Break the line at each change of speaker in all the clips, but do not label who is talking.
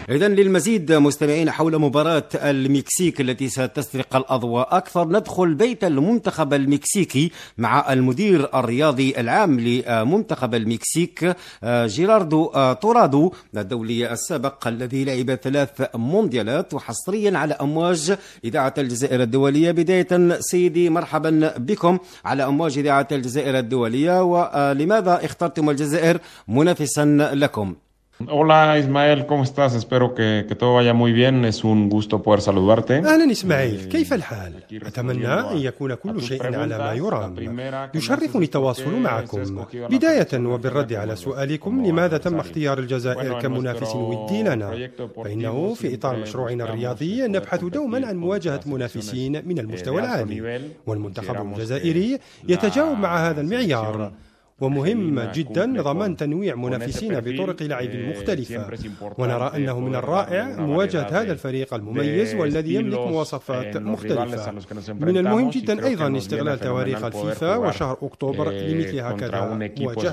إذن للمزيد مستمعين حول مباراة المكسيك التي ستسترق الأضواء أكثر، ندخل بيت المنتخب المكسيكي مع المدير الرياضي العام لمنتخب المكسيك جيراردو تورادو الدولي السابق الذي لعب 3 مونديالات، وحصريا على أمواج إذاعة الجزائر الدولية. بداية سيدي مرحبا بكم على أمواج إذاعة الجزائر الدولية، ولماذا اخترتم الجزائر منافسا لكم؟
Hola Ismael, ¿cómo estás? Espero que todo vaya muy bien. Es un gusto poder saludarte.
أهلا إسماعيل، كيف الحال؟ أتمنى أن يكون كل شيء على ما يرام. يشرفني التواصل معكم. بداية وبالرد على سؤالكم لماذا تم اختيار الجزائر كمنافس ودي لنا، فإنه في إطار مشروعنا الرياضي نبحث دوما عن مواجهة منافسين من المستوى العالي، والمنتخب الجزائري يتجاوب مع هذا المعيار. ومهم جدا ضمان تنويع منافسين بطرق لعب مختلفة، ونرى أنه من الرائع مواجهة هذا الفريق المميز والذي يملك مواصفات مختلفة. من المهم جدا أيضا استغلال تواريخ الفيفا وشهر أكتوبر لمثل هكذا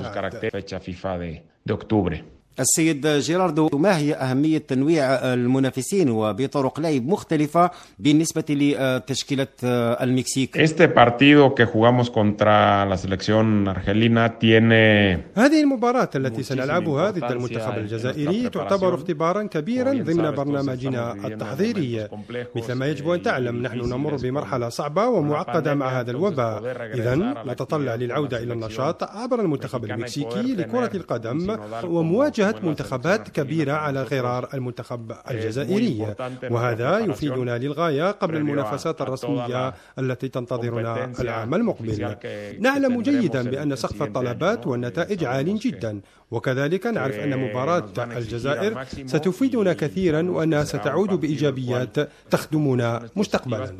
مواجهات.
السيد جيراردو، ما هي أهمية تنويع المنافسين وبطرق لعب مختلفة بالنسبة لتشكيلة المكسيك؟
Este partido que jugamos contra la selección argelina tiene
هذه المباراة التي سنلعبها ضد المنتخب الجزائري تعتبر اختبارا كبيرا ضمن برنامجنا التحضيري. مثل ما يجب أن تعلم نحن نمر بمرحلة صعبة ومعقدة مع هذا الوباء، إذن نتطلع للعودة إلى النشاط عبر المنتخب المكسيكي لكرة القدم ومواجهة منتخبات كبيرة على غرار المنتخب الجزائري، وهذا يفيدنا للغاية قبل المنافسات الرسمية التي تنتظرنا العام المقبل. نعلم جيدا بأن سقف الطلبات والنتائج عال جدا، وكذلك نعرف أن مباراة الجزائر ستفيدنا كثيرا وأنها ستعود بإيجابيات تخدمنا مستقبلا.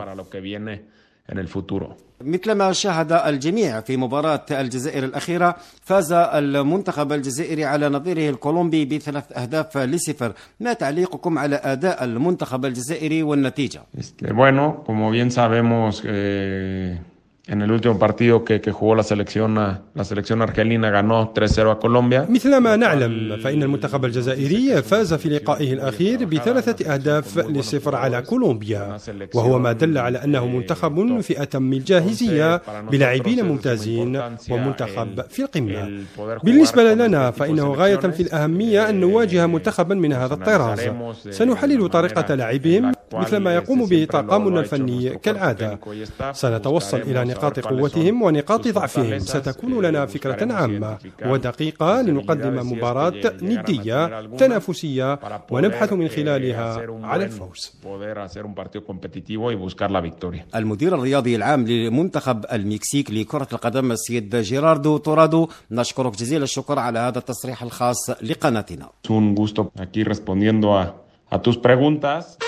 مثلما شاهد الجميع في مباراة الجزائر الأخيرة، فاز المنتخب الجزائري على نظيره الكولومبي ب3 أهداف ل0. ما تعليقكم على أداء المنتخب الجزائري والنتيجة؟
Bueno, como bien sabemos, en el último partido que jugó la selección argelina ganó 3-0 a Colombia.
مثل ما نعلم فإن المنتخب الجزائري فاز في لقائه الأخير ب3 أهداف ل0 على كولومبيا، وهو ما دل على أنه منتخب في أتم الجاهزية بلاعبين ممتازين ومنتخب في القمة. بالنسبة لنا فإنه غاية في الأهمية أن نواجه منتخبا من هذا الطراز. سنحلل طريقة لعبهم مثل ما يقوم به طاقمنا الفني كالعادة. سنتوصل إلى نقاط قوتهم ونقاط ضعفهم. ستكون لنا فكرة عامة ودقيقة لنقدم مباراة ندية تنافسية ونبحث من خلالها على الفوز.
المدير الرياضي العام لمنتخب المكسيك لكرة القدم السيد جيراردو تورادو، نشكرك جزيل الشكر على هذا التصريح الخاص لقناتنا.
Un gusto aquí respondiendo a tus preguntas.